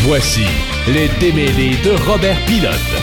Voici les démêlés de Robert Pilote.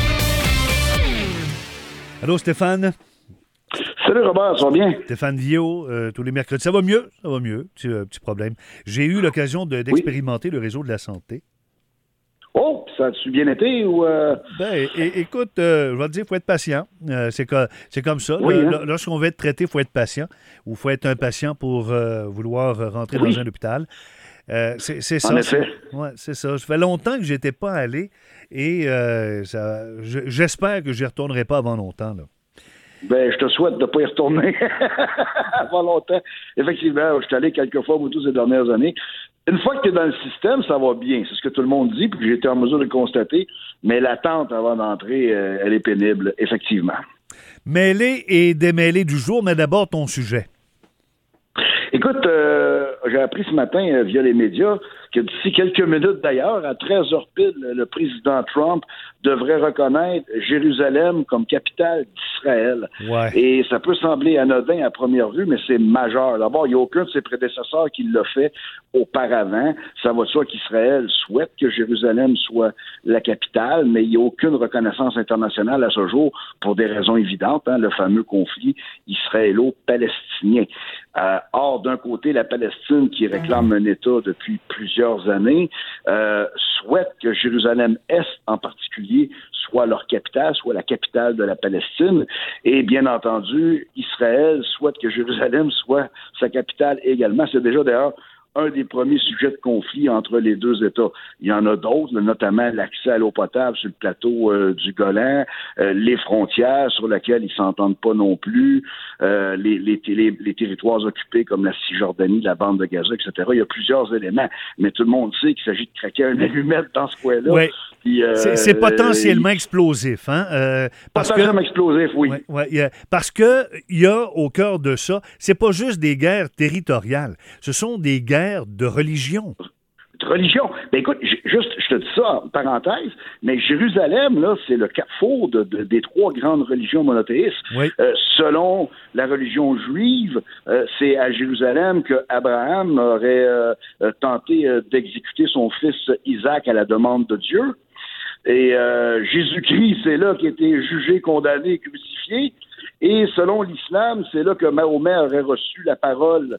Allô, Stéphane? Salut Robert, ça va bien? Stéphane Villot, tous les mercredis. Ça va mieux? Ça va mieux. Petit problème. J'ai eu l'occasion d'expérimenter le réseau de la santé. Oh, ça a-tu bien été ou... Écoute, je vais te dire, il faut être patient. C'est comme ça. Oui, Lorsqu'on veut être traité, il faut être patient. Ou il faut être un patient pour vouloir rentrer dans un hôpital. C'est ça. En effet. Ouais, c'est ça. Ça fait longtemps que je n'étais pas allé et j'espère que je n'y retournerai pas avant longtemps. Là. Ben, je te souhaite de ne pas y retourner avant longtemps. Effectivement, je suis allé quelques fois au ces dernières années. Une fois que tu es dans le système, ça va bien. C'est ce que tout le monde dit, puis j'ai été en mesure de le constater. Mais l'attente avant d'entrer, elle est pénible, effectivement. Mêlé et démêlé du jour, mais d'abord ton sujet. Écoute, j'ai appris ce matin via les médias que d'ici quelques minutes d'ailleurs, à 13h pile, le président Trump devrait reconnaître Jérusalem comme capitale d'Israël. Ouais. Et ça peut sembler anodin à première vue, mais c'est majeur. D'abord, il n'y a aucun de ses prédécesseurs qui l'a fait auparavant. Ça va de soi qu'Israël souhaite que Jérusalem soit la capitale, mais il n'y a aucune reconnaissance internationale à ce jour pour des raisons évidentes, le fameux conflit israélo-palestinien. Or, d'un côté, la Palestine, qui réclame un État depuis plusieurs années, souhaite que Jérusalem-Est, en particulier, soit leur capitale, soit la capitale de la Palestine. Et bien entendu, Israël souhaite que Jérusalem soit sa capitale également. C'est déjà d'ailleurs un des premiers sujets de conflit entre les deux États. Il y en a d'autres, notamment l'accès à l'eau potable sur le plateau du Golan, les frontières sur lesquelles ils s'entendent pas non plus, les territoires occupés comme la Cisjordanie, la bande de Gaza, etc. Il y a plusieurs éléments, mais tout le monde sait qu'il s'agit de craquer un allumette dans ce coin-là. Oui. C'est potentiellement explosif, hein? Potentiellement explosif, oui. Parce que il y a au cœur de ça, c'est pas juste des guerres territoriales, ce sont des guerres de religion. De religion. Ben écoute, je te dis ça en parenthèse, mais Jérusalem, là, c'est le carrefour des trois grandes religions monothéistes. Oui. Selon la religion juive, c'est à Jérusalem que Abraham aurait tenté d'exécuter son fils Isaac à la demande de Dieu. Et Jésus-Christ, c'est là qu'il a été jugé, condamné et crucifié. Et selon l'islam, c'est là que Mahomet aurait reçu la parole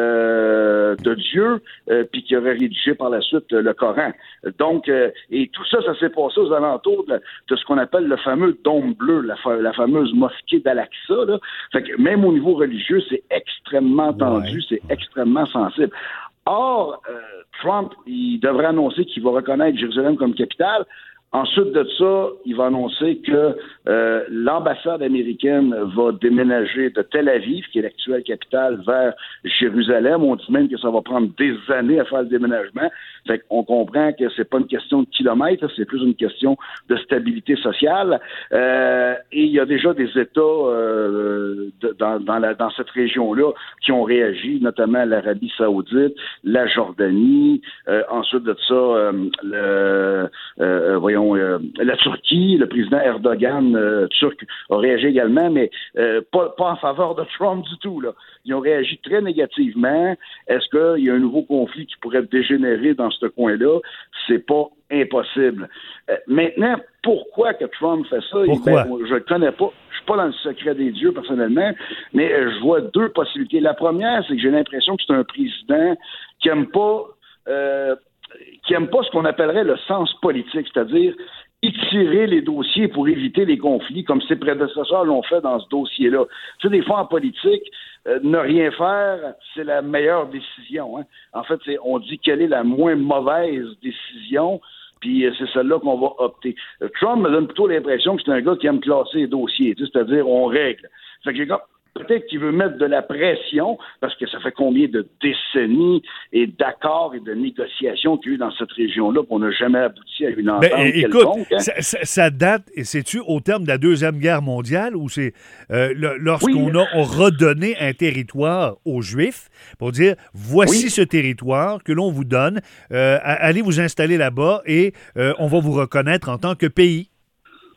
de Dieu, puis qui aurait rédigé par la suite le Coran. Donc, et tout ça, ça s'est passé aux alentours de ce qu'on appelle le fameux dôme bleu, la fameuse mosquée d'Al-Aqsa. Là. Fait que même au niveau religieux, c'est extrêmement tendu, c'est extrêmement sensible. Or, Trump, il devrait annoncer qu'il va reconnaître Jérusalem comme capitale. Ensuite de ça, il va annoncer que l'ambassade américaine va déménager de Tel Aviv, qui est l'actuelle capitale, vers Jérusalem. On dit même que ça va prendre des années à faire le déménagement. Fait qu'on comprend que c'est pas une question de kilomètres, c'est plus une question de stabilité sociale. Et il y a déjà des États dans cette région-là qui ont réagi, notamment l'Arabie Saoudite, la Jordanie, ensuite de ça, la Turquie, le président Erdogan turc a réagi également, mais pas en faveur de Trump du tout. Là. Ils ont réagi très négativement. Est-ce qu'il y a un nouveau conflit qui pourrait dégénérer dans ce coin-là? C'est pas impossible. Maintenant, pourquoi que Trump fait ça? Pourquoi? Je le connais pas. Je suis pas dans le secret des dieux, personnellement, mais je vois deux possibilités. La première, c'est que j'ai l'impression que c'est un président qui aime pas ce qu'on appellerait le sens politique, c'est-à-dire étirer les dossiers pour éviter les conflits, comme ses prédécesseurs l'ont fait dans ce dossier-là. Tu sais, des fois, en politique, ne rien faire, c'est la meilleure décision. Hein? En fait, on dit quelle est la moins mauvaise décision, puis c'est celle-là qu'on va opter. Trump me donne plutôt l'impression que c'est un gars qui aime classer les dossiers, c'est-à-dire on règle. Fait que j'ai comme peut-être qu'il veut mettre de la pression, parce que ça fait combien de décennies et d'accords et de négociations qu'il y a eu dans cette région-là qu'on n'a jamais abouti à une entente quelconque. Écoute, ça date, et c'est-tu au terme de la Deuxième Guerre mondiale, où c'est lorsqu'on a redonné un territoire aux Juifs, pour dire, voici ce territoire que l'on vous donne, allez vous installer là-bas et on va vous reconnaître en tant que pays.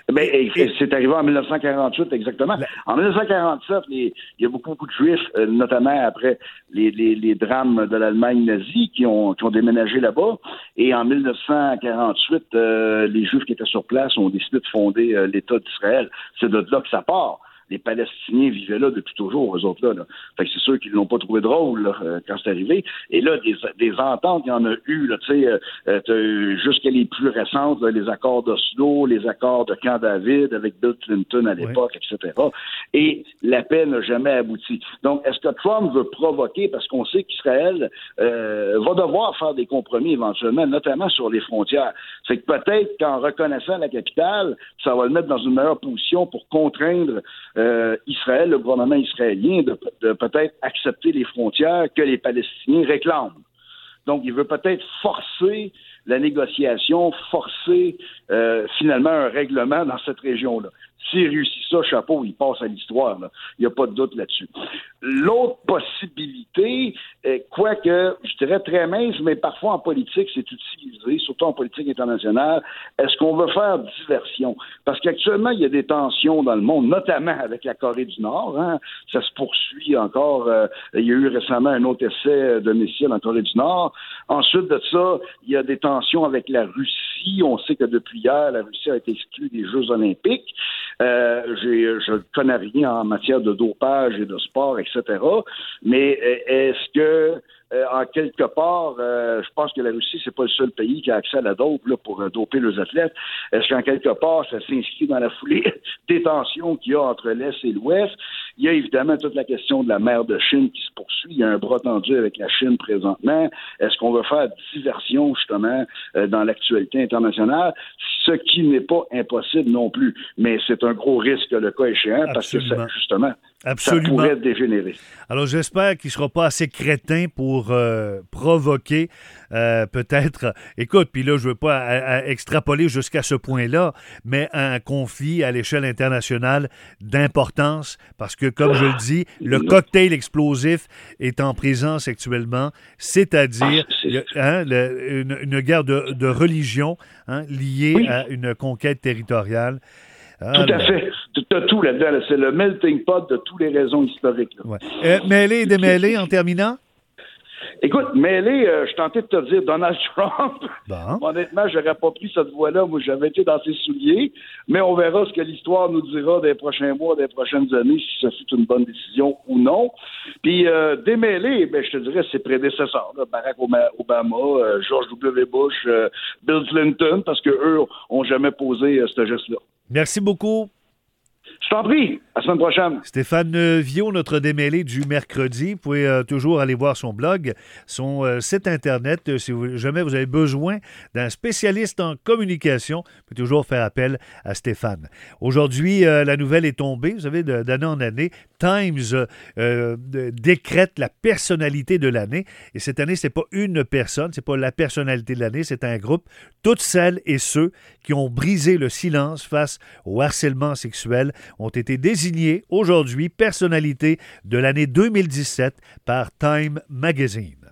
Ben, c'est arrivé en 1948, exactement. En 1947, il y a beaucoup de Juifs, notamment après les drames de l'Allemagne nazie, qui ont déménagé là-bas. Et en 1948, les Juifs qui étaient sur place ont décidé de fonder l'État d'Israël. C'est de là que ça part. Les Palestiniens vivaient là depuis toujours, eux autres là. Fait que c'est sûr qu'ils l'ont pas trouvé drôle là, quand c'est arrivé. Et là, des ententes, il y en a eu, là, tu sais, jusqu'à les plus récentes, là, les accords d'Oslo, les accords de Camp David avec Bill Clinton à l'époque, etc. Et la paix n'a jamais abouti. Donc, est-ce que Trump veut provoquer, parce qu'on sait qu'Israël va devoir faire des compromis éventuellement, notamment sur les frontières. C'est que peut-être qu'en reconnaissant la capitale, ça va le mettre dans une meilleure position pour contraindre Israël, le gouvernement israélien, de peut-être accepter les frontières que les Palestiniens réclament. Donc, il veut peut-être forcer la négociation, forcer finalement un règlement dans cette région-là. S'il réussit ça, chapeau, il passe à l'histoire. Là. Il n'y a pas de doute là-dessus. L'autre possibilité, quoique, je dirais très mince, mais parfois en politique, c'est utilisé, surtout en politique internationale, est-ce qu'on veut faire diversion? Parce qu'actuellement, il y a des tensions dans le monde, notamment avec la Corée du Nord. Hein. Ça se poursuit encore. Il y a eu récemment un autre essai de missile en Corée du Nord. Ensuite de ça, il y a des tensions avec la Russie. On sait que depuis hier, la Russie a été exclue des Jeux olympiques. Je ne connais rien en matière de dopage et de sport, etc. Mais est-ce que, en quelque part, je pense que la Russie, c'est pas le seul pays qui a accès à la dope là, pour doper les athlètes. Est-ce qu'en quelque part, ça s'inscrit dans la foulée des tensions qu'il y a entre l'Est et l'Ouest? Il y a évidemment toute la question de la mer de Chine qui se poursuit. Il y a un bras tendu avec la Chine présentement. Est-ce qu'on va faire diversion, justement, dans l'actualité internationale? Ce qui n'est pas impossible non plus. Mais c'est un gros risque, le cas échéant, parce que ça, justement, ça pourrait dégénérer. Alors, j'espère qu'il ne sera pas assez crétin pour provoquer peut-être... Écoute, puis là, je ne veux pas extrapoler jusqu'à ce point-là, mais un conflit à l'échelle internationale d'importance, parce que, comme je le dis, le cocktail explosif est en présence actuellement, c'est-à-dire une guerre de religion liée à une conquête territoriale. Tout à fait. Tu as tout là-dedans. Là. C'est le melting pot de toutes les raisons historiques. Ouais. Mêlé et démêlé en terminant? Écoute, mêlé, je tentais de te dire Donald Trump. Bon. Honnêtement, j'aurais pas pris cette voie-là. Moi, j'avais été dans ses souliers. Mais on verra ce que l'histoire nous dira des prochains mois, des prochaines années, si ça fut une bonne décision ou non. Puis, démêlé, ben, je te dirais, ses prédécesseurs. Là, Barack Obama, George W. Bush, Bill Clinton, parce qu'eux ont jamais posé ce geste-là. Merci beaucoup. Je t'en prie. À la semaine prochaine. Stéphane Viaud, notre démêlé du mercredi. Vous pouvez toujours aller voir son blog, son site Internet. Si jamais vous avez besoin d'un spécialiste en communication, vous pouvez toujours faire appel à Stéphane. Aujourd'hui, la nouvelle est tombée. Vous savez, d'année en année, Times décrète la personnalité de l'année. Et cette année, c'est pas une personne, c'est pas la personnalité de l'année, c'est un groupe. Toutes celles et ceux qui ont brisé le silence face au harcèlement sexuel ont été désignés aujourd'hui personnalité de l'année 2017 par Time Magazine.